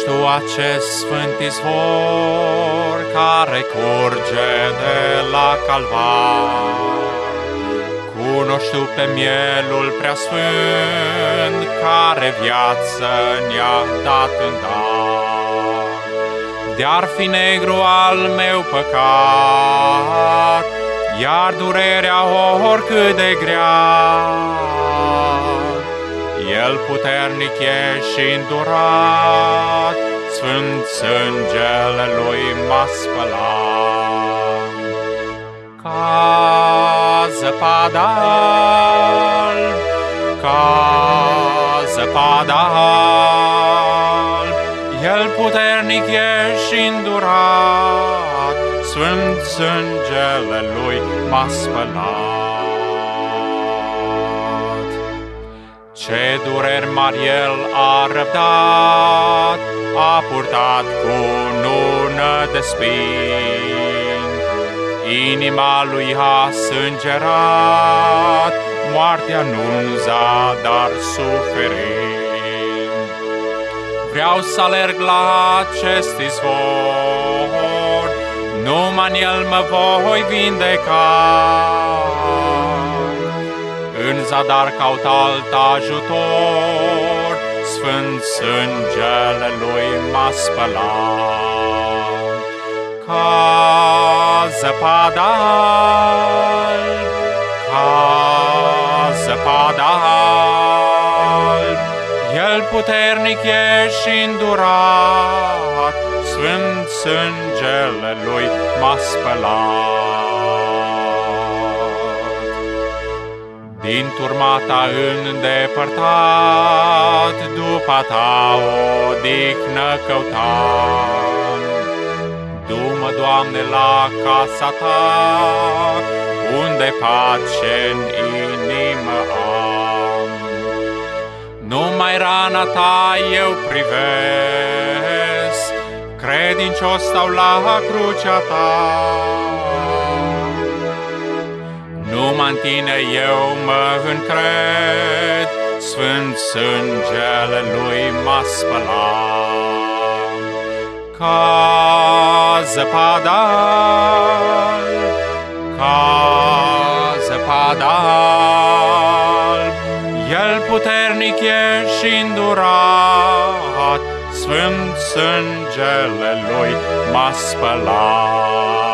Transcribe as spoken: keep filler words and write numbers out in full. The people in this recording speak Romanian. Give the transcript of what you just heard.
Cunoști tu acest sfânt izvor care curge de la Calvar. Cunoști tu pe mielul preasfânt care viață ne-a dat în dar. De-ar fi negru al meu păcat, iar durerea oricât de grea, El puternic e și îndurat, sfânt sângele Lui m-a spălat. Ca zăpada alb, ca zăpada alb, El puternic e și îndurat, sfânt sângele Lui m-a spălat. Ce dureri mari El a răbdat, a purtat cu nună de spini. Inima Lui a sângerat, moartea nu-n zadar suferind. Vreau să alerg la acest izvor, numai în El mă voi vindeca. În zadar caut alt ajutor, sfânt sângele Lui m-a spălat. Ca zăpada alb, ca zăpada alb, El puternic e și îndurat, sfânt sângele Lui m-a spălat. Din turma Ta îndepărtat, după Ta odihnă căutam. Du-mă, Doamne, la casa Ta, unde pace-n inimă am. Numai rana Ta eu privesc, credincios stau la crucea Ta. Numai în Tine eu mă încred, sfânt sângele Lui m-a spălat. Ca zăpada alb, ca zăpada alb, El puternic e și îndurat, sfânt sângele Lui m-a spălat.